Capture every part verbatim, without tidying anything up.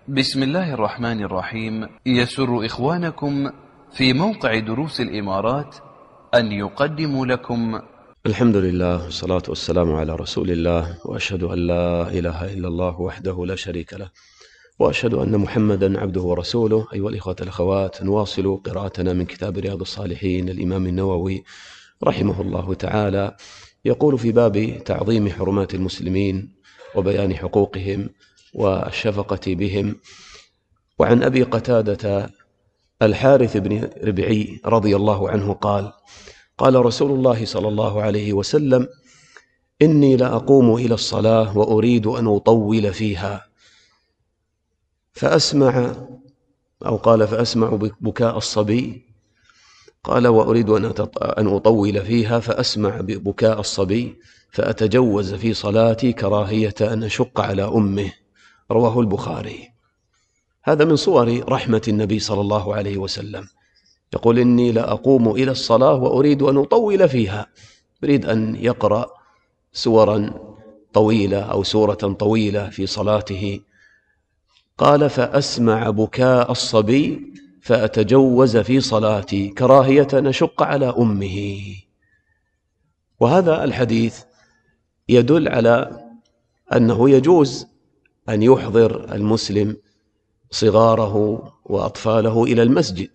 بسم الله الرحمن الرحيم. يسر إخوانكم في موقع دروس الإمارات أن يقدموا لكم الحمد لله والصلاة والسلام على رسول الله، وأشهد أن لا إله إلا الله وحده لا شريك له، وأشهد أن محمدا عبده ورسوله. أيها الإخوة الأخوات، نواصل قراءتنا من كتاب رياض الصالحين للإمام النووي رحمه الله تعالى. يقول في باب تعظيم حرمات المسلمين وبيان حقوقهم والشفقة بهم: وعن أبي قتادة الحارث بن ربعي رضي الله عنه قال: قال رسول الله صلى الله عليه وسلم: إني لأقوم إلى الصلاة وأريد أن أطول فيها فأسمع، أو قال فأسمع بكاء الصبي، قال وأريد أن أطول فيها فأسمع بكاء الصبي فأتجوز في صلاتي كراهية أن أشق على أمه. رواه البخاري. هذا من صور رحمة النبي صلى الله عليه وسلم. يقول: إني لأقوم إلى الصلاة وأريد أن أطول فيها، يريد أن يقرأ سورا طويلة أو سورة طويلة في صلاته. قال: فأسمع بكاء الصبي فأتجوز في صلاتي كراهية أن أشق على أمه. وهذا الحديث يدل على أنه يجوز أن يحضر المسلم صغاره وأطفاله إلى المسجد،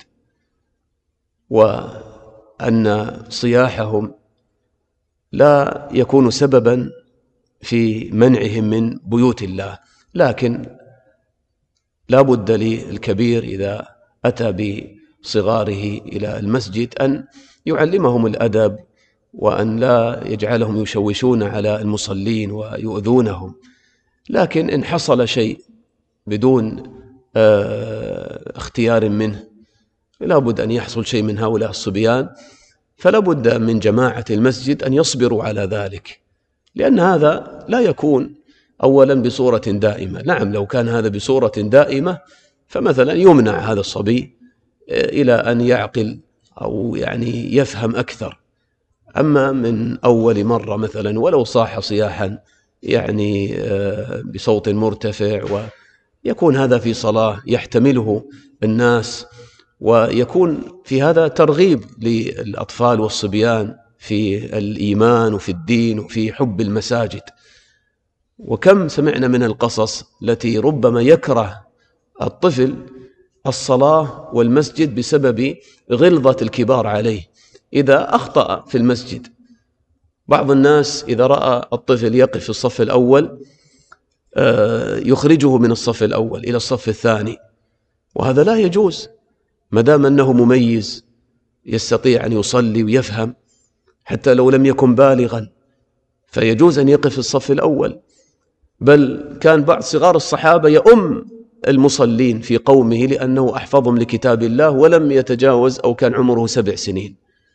وأن صياحهم لا يكون سببا في منعهم من بيوت الله، لكن لا بد للكبير إذا أتى بصغاره إلى المسجد أن يعلمهم الأدب، وأن لا يجعلهم يشوشون على المصلين ويؤذونهم. لكن إن حصل شيء بدون اختيار منه، لا بد أن يحصل شيء من هؤلاء الصبيان، فلا بد من جماعة المسجد أن يصبروا على ذلك، لأن هذا لا يكون أولا بصورة دائمة. نعم، لو كان هذا بصورة دائمة فمثلا يمنع هذا الصبي إلى أن يعقل أو يعني يفهم أكثر. أما من أول مرة مثلا ولو صاح صياحا يعني بصوت مرتفع، ويكون هذا في صلاة يحتمله الناس، ويكون في هذا ترغيب للأطفال والصبيان في الإيمان وفي الدين وفي حب المساجد. وكم سمعنا من القصص التي ربما يكره الطفل الصلاة والمسجد بسبب غلظة الكبار عليه إذا أخطأ في المسجد. بعض الناس إذا رأى الطفل يقف في الصف الأول يخرجه من الصف الأول إلى الصف الثاني، وهذا لا يجوز ما دام أنه مميز يستطيع أن يصلي ويفهم حتى لو لم يكن بالغا، فيجوز أن يقف في الصف الأول. بل كان بعض صغار الصحابة يؤم المصلين في قومه لأنه أحفظهم لكتاب الله ولم يتجاوز أو كان عمره سبع سنين.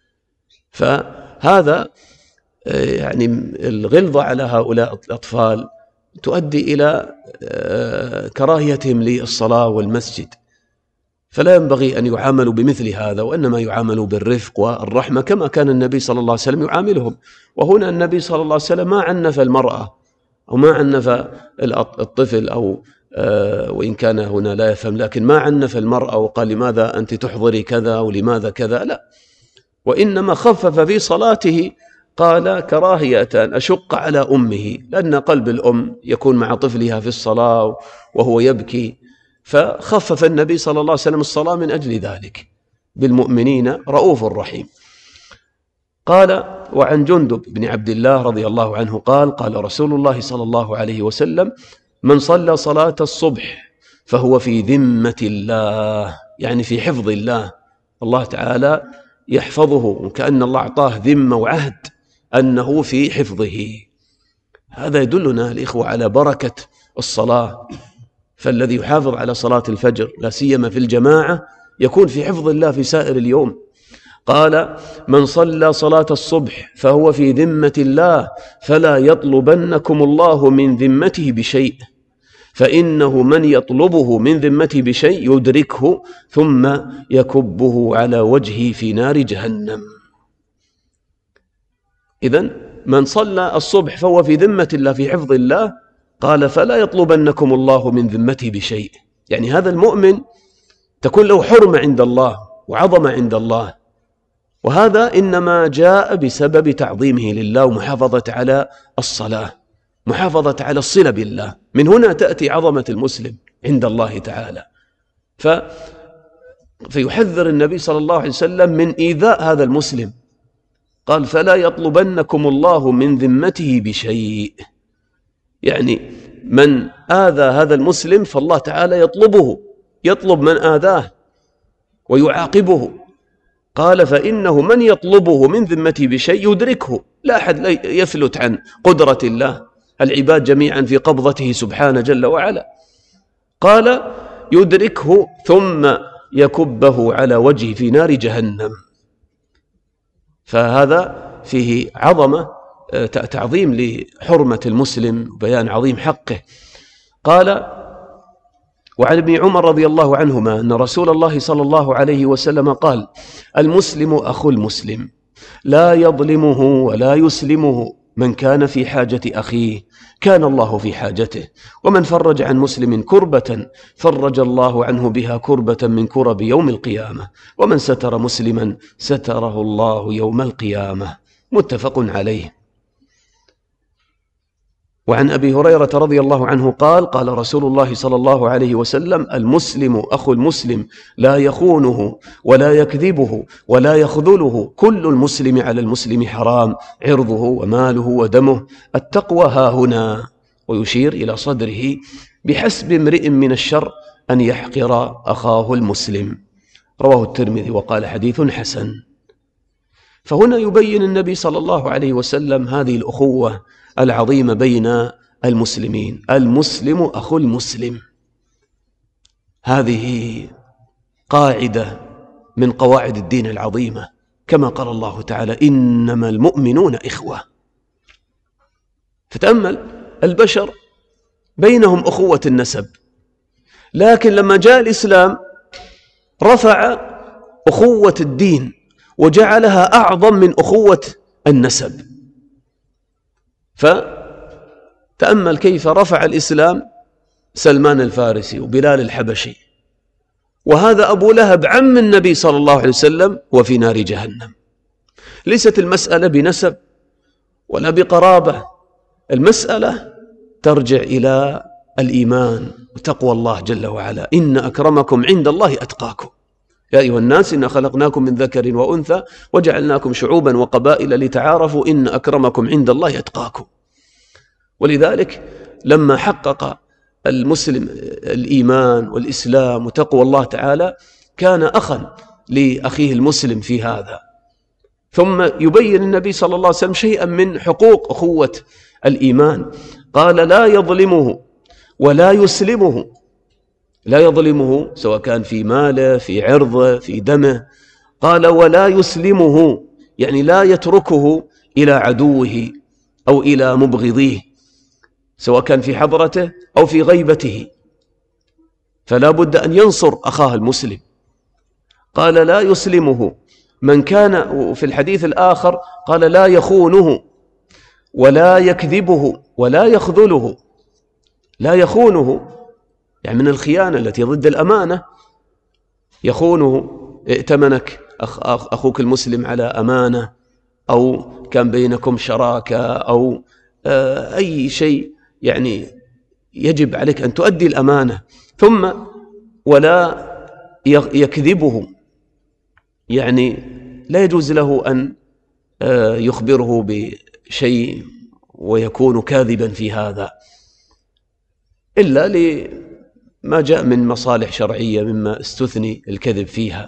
فهذا يعني الغلظة على هؤلاء الأطفال تؤدي إلى كراهيتهم للصلاة والمسجد، فلا ينبغي أن يعاملوا بمثل هذا، وإنما يعاملوا بالرفق والرحمة كما كان النبي صلى الله عليه وسلم يعاملهم. وهنا النبي صلى الله عليه وسلم ما عنف المرأة أو ما عنف الطفل، أو وإن كان هنا لا يفهم، لكن ما عنف المرأة وقال لماذا أنت تحضري كذا ولماذا كذا، لا، وإنما خفف في صلاته. قال كراهية أن أشق على أمه، لأن قلب الأم يكون مع طفلها في الصلاة وهو يبكي، فخفف النبي صلى الله عليه وسلم الصلاة من أجل ذلك. بالمؤمنين رؤوف رحيم. قال: وعن جندب بن عبد الله رضي الله عنه قال: قال رسول الله صلى الله عليه وسلم: من صلى صلاة الصبح فهو في ذمة الله، يعني في حفظ الله، الله تعالى يحفظه، وكأن الله أعطاه ذمة وعهد أنه في حفظه. هذا يدلنا الإخوة على بركة الصلاة، فالذي يحافظ على صلاة الفجر لا سيما في الجماعة يكون في حفظ الله في سائر اليوم. قال: من صلى صلاة الصبح فهو في ذمة الله فلا يطلبنكم الله من ذمته بشيء، فإنه من يطلبه من ذمته بشيء يدركه ثم يكبه على وجهه في نار جهنم. إذن من صلى الصبح فهو في ذمة الله في حفظ الله، قال: فلا يطلبنكم الله من ذمته بشيء، يعني هذا المؤمن تكون له حرمة عند الله وعظمة عند الله، وهذا إنما جاء بسبب تعظيمه لله ومحافظة على الصلاة، محافظة على الصلة بالله. من هنا تأتي عظمة المسلم عند الله تعالى. ف فيحذر النبي صلى الله عليه وسلم من إيذاء هذا المسلم، قال فلا يطلبنكم الله من ذمته بشيء، يعني من آذى هذا المسلم فالله تعالى يطلبه، يطلب من آذاه ويعاقبه. قال فإنه من يطلبه من ذمته بشيء يدركه، لا أحد يفلت عن قدرة الله، العباد جميعا في قبضته سبحانه جل وعلا. قال يدركه ثم يكبه على وجهه في نار جهنم. فهذا فيه عظمة، تعظيم لحرمة المسلم وبيان عظيم حقه. قال وعن ابن عمر رضي الله عنهما أن رسول الله صلى الله عليه وسلم قال المسلم أخو المسلم لا يظلمه ولا يسلمه، من كان في حاجة أخيه كان الله في حاجته، ومن فرج عن مسلم كربة فرج الله عنه بها كربة من كرب يوم القيامة، ومن ستر مسلما ستره الله يوم القيامة. متفق عليه. وعن أبي هريرة رضي الله عنه قال قال رسول الله صلى الله عليه وسلم المسلم أخو المسلم لا يخونه ولا يكذبه ولا يخذله، كل المسلم على المسلم حرام، عرضه وماله ودمه، التقوى ها هنا، ويشير إلى صدره، بحسب امرئ من الشر أن يحقر أخاه المسلم. رواه الترمذي وقال حديث حسن. فهنا يبين النبي صلى الله عليه وسلم هذه الأخوة العظيمة بين المسلمين، المسلم أخو المسلم. هذه قاعدة من قواعد الدين العظيمة، كما قال الله تعالى إنما المؤمنون إخوة. فتأمل البشر بينهم أخوة النسب، لكن لما جاء الإسلام رفع أخوة الدين وجعلها أعظم من أخوة النسب. فتأمل كيف رفع الإسلام سلمان الفارسي وبلال الحبشي، وهذا أبو لهب عم النبي صلى الله عليه وسلم وفي نار جهنم. ليست المسألة بنسب ولا بقرابة، المسألة ترجع إلى الإيمان وتقوى الله جل وعلا. إن أكرمكم عند الله أتقاكم، يا أيها الناس إنا خلقناكم من ذكر وأنثى وجعلناكم شعوبا وقبائل لتعارفوا إن أكرمكم عند الله أتقاكم. ولذلك لما حقق المسلم الإيمان والإسلام وتقوى الله تعالى كان أخا لأخيه المسلم في هذا. ثم يبين النبي صلى الله عليه وسلم شيئا من حقوق أخوة الإيمان، قال لا يظلمه ولا يسلمه، لا يظلمه سواء كان في ماله في عرضه في دمه. قال ولا يسلمه يعني لا يتركه إلى عدوه أو إلى مبغضيه، سواء كان في حضرته أو في غيبته، فلا بد أن ينصر أخاه المسلم. قال لا يسلمه من كان، وفي الحديث الآخر قال لا يخونه ولا يكذبه ولا يخذله. لا يخونه يعني من الخيانة التي ضد الأمانة، يخونه ائتمنك أخ أخوك المسلم على أمانة، أو كان بينكم شراكة، أو أي شيء يعني يجب عليك أن تؤدي الأمانة. ثم ولا يكذبه يعني لا يجوز له أن يخبره بشيء ويكون كاذبا في هذا، إلا لما جاء من مصالح شرعية مما استثني الكذب فيها.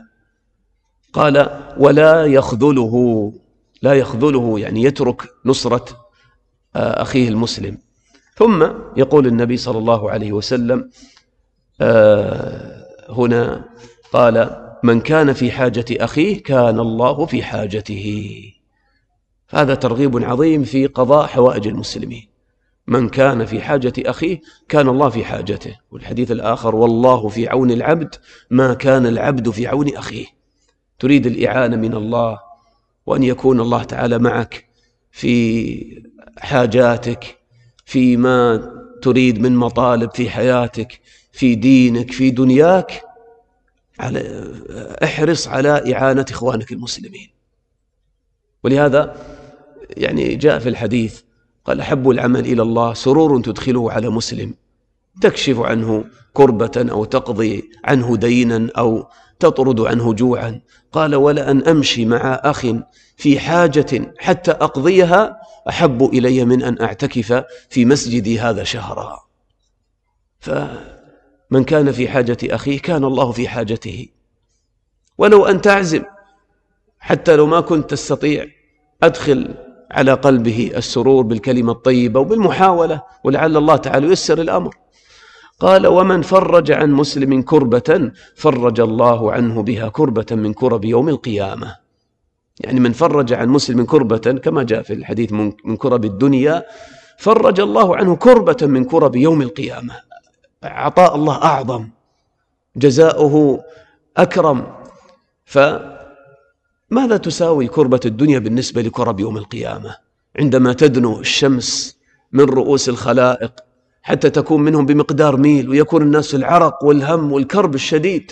قال ولا يخذله، لا يخذله يعني يترك نصرة أخيه المسلم. ثم يقول النبي صلى الله عليه وسلم هنا قال من كان في حاجة أخيه كان الله في حاجته. هذا ترغيب عظيم في قضاء حوائج المسلمين. من كان في حاجة أخيه كان الله في حاجته. والحديث الآخر والله في عون العبد ما كان العبد في عون أخيه. تريد الإعانة من الله وأن يكون الله تعالى معك في حاجاتك، فيما تريد من مطالب في حياتك، في دينك في دنياك، على احرص على إعانة إخوانك المسلمين. ولهذا يعني جاء في الحديث قال: أحب العمل إلى الله سرور تدخله على مسلم، تكشف عنه كربة أو تقضي عنه دينا أو تطرد عنه جوعا. قال: ولأن أمشي مع أخ في حاجة حتى أقضيها أحب إلي من أن أعتكف في مسجدي هذا شهرا. فمن كان في حاجة أخيه كان الله في حاجته. ولو أن تعزم حتى لو ما كنت تستطيع، أدخل على قلبه السرور بالكلمة الطيبة وبالمحاولة، ولعل الله تعالى ييسر الأمر. قال: ومن فرج عن مسلم كربة فرج الله عنه بها كربة من كرب يوم القيامة. يعني من فرج عن مسلم كربة كما جاء في الحديث من كرب الدنيا، فرج الله عنه كربة من كرب يوم القيامة. عطاء الله أعظم، جزاؤه أكرم. فماذا تساوي كربة الدنيا بالنسبة لكرب يوم القيامة؟ عندما تدنو الشمس من رؤوس الخلائق حتى تكون منهم بمقدار ميل، ويكون الناس في العرق والهم والكرب الشديد.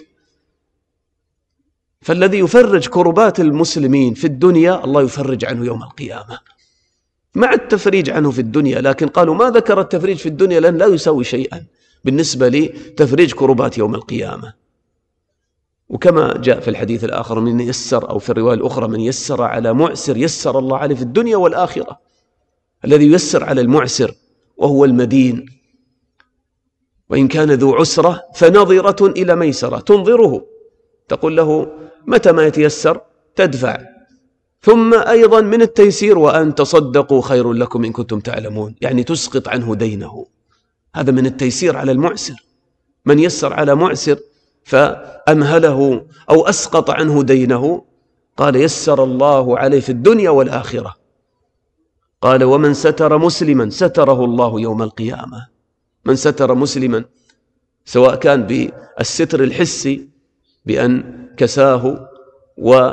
فالذي يفرج كربات المسلمين في الدنيا الله يفرج عنه يوم القيامة، مع التفريج عنه في الدنيا. لكن قالوا ما ذكر التفريج في الدنيا لأن لا يساوي شيئا بالنسبة لتفريج كربات يوم القيامة. وكما جاء في الحديث الآخر: من يسر، أو في الرواية الأخرى: من يسر على معسر يسر الله عليه في الدنيا والآخرة. الذي يسر على المعسر وهو المدين، وإن كان ذو عسرة فنظرة إلى ميسرة، تنظره، تقول له متى ما يتيسر تدفع. ثم أيضا من التيسير: وأن تصدقوا خير لكم إن كنتم تعلمون، يعني تسقط عنه دينه. هذا من التيسير على المعسر. من يسر على معسر فأمهله أو أسقط عنه دينه، قال: يسر الله عليه في الدنيا والآخرة. قال: ومن ستر مسلما ستره الله يوم القيامة. من ستر مسلما، سواء كان بالستر الحسي بأن كساه و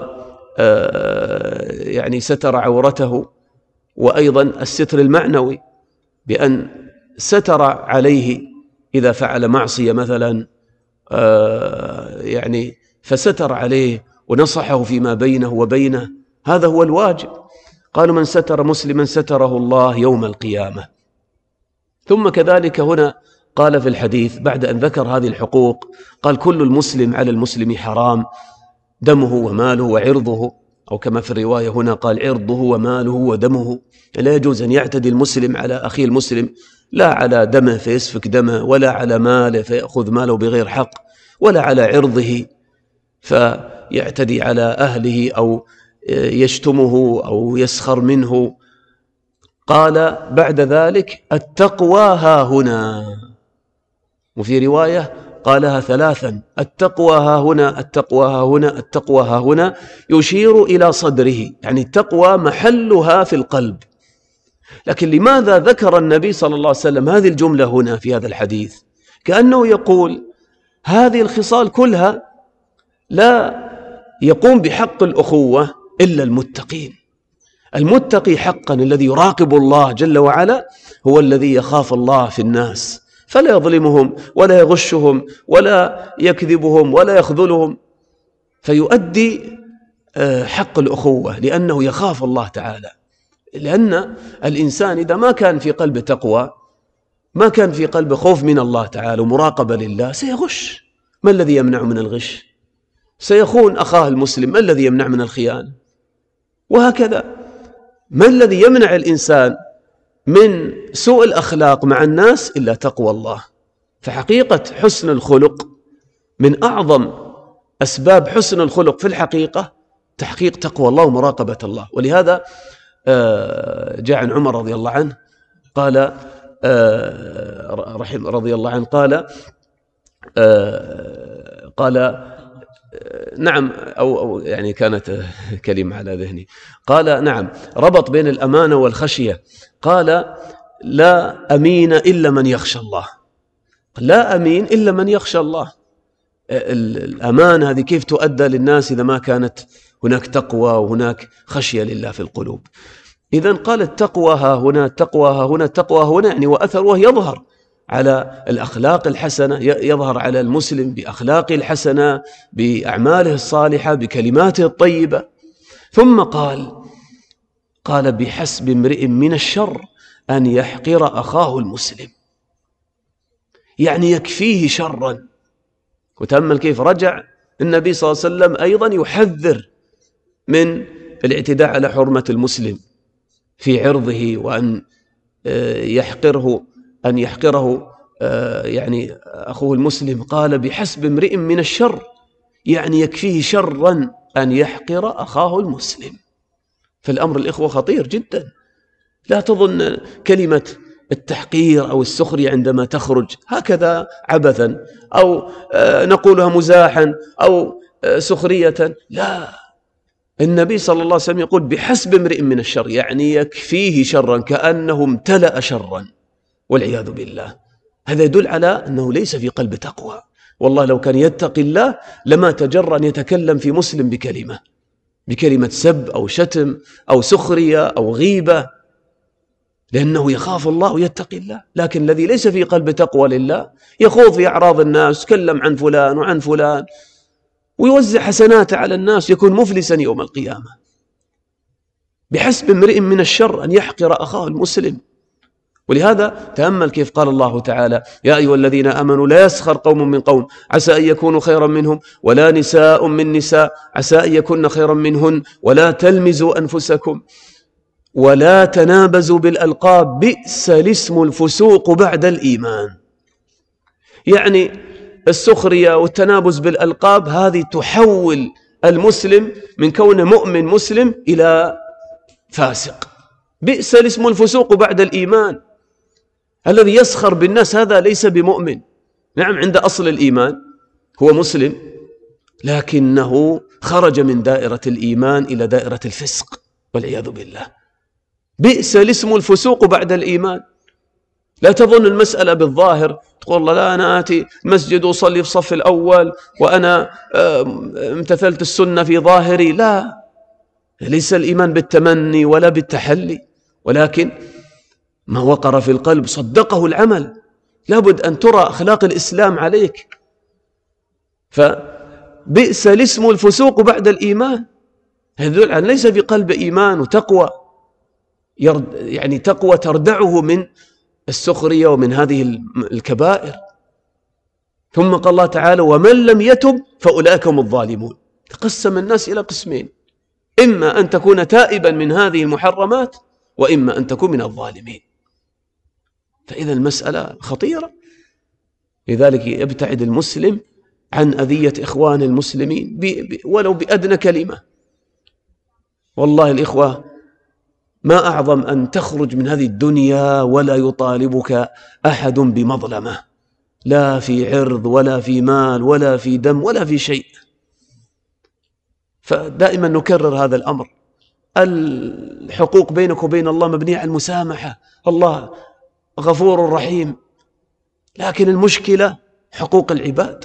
يعني ستر عورته، وأيضا الستر المعنوي بأن ستر عليه إذا فعل معصية مثلا، يعني فستر عليه ونصحه فيما بينه وبينه، هذا هو الواجب. قالوا: من ستر مسلما ستره الله يوم القيامة. ثم كذلك هنا قال في الحديث بعد أن ذكر هذه الحقوق، قال: كل المسلم على المسلم حرام، دمه وماله وعرضه، أو كما في الرواية هنا قال: عرضه وماله ودمه. لا يجوز أن يعتدي المسلم على أخيه المسلم، لا على دمه فيسفك دمه، ولا على ماله فيأخذ ماله بغير حق، ولا على عرضه فيعتدي على أهله أو يشتمه أو يسخر منه. قال بعد ذلك: التقوى ها هنا. وفي رواية قالها ثلاثا: التقوى ها هنا، التقوى ها هنا، التقوى ها هنا، يشير إلى صدره، يعني التقوى محلها في القلب. لكن لماذا ذكر النبي صلى الله عليه وسلم هذه الجملة هنا في هذا الحديث؟ كأنه يقول هذه الخصال كلها لا يقوم بحق الأخوة إلا المتقين. المتقي حقا الذي يراقب الله جل وعلا هو الذي يخاف الله في الناس، فلا يظلمهم ولا يغشهم ولا يكذبهم ولا يخذلهم، فيؤدي حق الأخوة لأنه يخاف الله تعالى. لأن الإنسان إذا ما كان في قلبه تقوى، ما كان في قلبه خوف من الله تعالى ومراقبة لله، سيغش. ما الذي يمنع من الغش؟ سيخون أخاه المسلم. ما الذي يمنع من الخيانة؟ وهكذا. ما الذي يمنع الإنسان من سوء الأخلاق مع الناس إلا تقوى الله؟ فحقيقة حسن الخلق من أعظم أسباب حسن الخلق في الحقيقة تحقيق تقوى الله ومراقبة الله. ولهذا جاء عن عمر رضي الله عنه قال رحمه رضي الله عنه قال قال نعم أو, أو يعني كانت كلمة على ذهني، قال نعم ربط بين الأمانة والخشية. قال: لا أمين إلا من يخشى الله. لا أمين إلا من يخشى الله. الأمانة هذه كيف تؤدى للناس إذا ما كانت هناك تقوى وهناك خشية لله في القلوب؟ إذن قال: التقوى ها هنا، التقوى ها هنا، التقوى هنا، يعني وأثره يظهر على الأخلاق الحسنة، يظهر على المسلم بأخلاقه الحسنة، بأعماله الصالحة، بكلماته الطيبة. ثم قال قال بحسب امرئ من الشر أن يحقر أخاه المسلم، يعني يكفيه شرا. وتأمل كيف رجع النبي صلى الله عليه وسلم أيضا يحذر من الاعتداء على حرمة المسلم في عرضه، وأن يحقره أن يحقره يعني أخوه المسلم. قال بحسب امرئ من الشر، يعني يكفيه شرا أن يحقر أخاه المسلم. فالأمر الإخوة خطير جدا. لا تظن كلمة التحقير أو السخرية عندما تخرج هكذا عبثا أو نقولها مزاحا أو سخرية، لا. النبي صلى الله عليه وسلم يقول بحسب امرئ من الشر، يعني يكفيه شرا، كأنه امتلأ شرا والعياذ بالله. هذا يدل على أنه ليس في قلب تقوى. والله لو كان يتقي الله لما تجرأ أن يتكلم في مسلم بكلمة بكلمة سب أو شتم أو سخرية أو غيبة، لأنه يخاف الله ويتقي الله. لكن الذي ليس في قلب تقوى لله يخوض في أعراض الناس، يتكلم عن فلان وعن فلان ويوزع حسناته على الناس، يكون مفلسا يوم القيامة. بحسب امرئ من الشر أن يحقر أخاه المسلم. ولهذا تأمل كيف قال الله تعالى: يا أيها الذين آمنوا لا يسخر قوم من قوم عسى أن يكونوا خيرا منهم ولا نساء من نساء عسى أن يكون خيرا منهن ولا تلمزوا أنفسكم ولا تنابزوا بالألقاب بئس الاسم الفسوق بعد الإيمان. يعني السخرية والتنابز بالألقاب هذه تحول المسلم من كونه مؤمن مسلم إلى فاسق. بئس الاسم الفسوق بعد الإيمان. الذي يسخر بالناس هذا ليس بمؤمن. نعم عند أصل الإيمان هو مسلم، لكنه خرج من دائرة الإيمان إلى دائرة الفسق والعياذ بالله. بئس الاسم الفسوق بعد الإيمان. لا تظن المسألة بالظاهر، تقول الله لا أنا آتي المسجد وصلي في صف الأول وأنا امتثلت السنة في ظاهري. لا، ليس الإيمان بالتمني ولا بالتحلي، ولكن ما وقر في القلب صدقه العمل. لابد أن ترى أخلاق الإسلام عليك. فبئس الاسم الفسوق بعد الإيمان. هذا يدل على ليس في قلب إيمان وتقوى، يعني تقوى تردعه من السخرية ومن هذه الكبائر. ثم قال الله تعالى: ومن لم يتب فأولئك هم الظالمون. تقسم الناس إلى قسمين: إما أن تكون تائبا من هذه المحرمات، وإما أن تكون من الظالمين. فإذا المسألة خطيرة. لذلك يبتعد المسلم عن أذية إخوان المسلمين ولو بأدنى كلمة. والله الإخوة ما أعظم أن تخرج من هذه الدنيا ولا يطالبك أحد بمظلمة، لا في عرض ولا في مال ولا في دم ولا في شيء. فدائما نكرر هذا الأمر. الحقوق بينك وبين الله مبنية على المسامحة. الله غفور رحيم، لكن المشكلة حقوق العباد.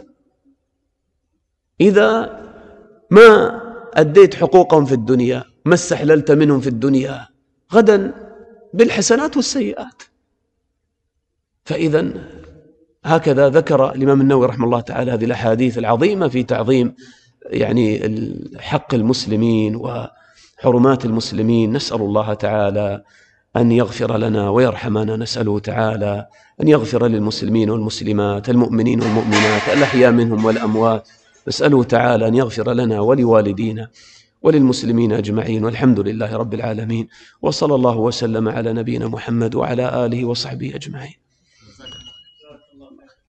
إذا ما أديت حقوقهم في الدنيا، ما استحللت منهم في الدنيا، غدا بالحسنات والسيئات. فإذا هكذا ذكر الإمام النووي رحمه الله تعالى هذه الأحاديث العظيمة في تعظيم يعني حق المسلمين وحرمات المسلمين. نسأل الله تعالى أن يغفر لنا ويرحمنا. نسأله تعالى أن يغفر للمسلمين والمسلمات، المؤمنين والمؤمنات، الأحياء منهم والأموات. نسأله تعالى أن يغفر لنا ولوالدينا وللمسلمين أجمعين، والحمد لله رب العالمين. وصلى الله وسلم على نبينا محمد وعلى آله وصحبه أجمعين.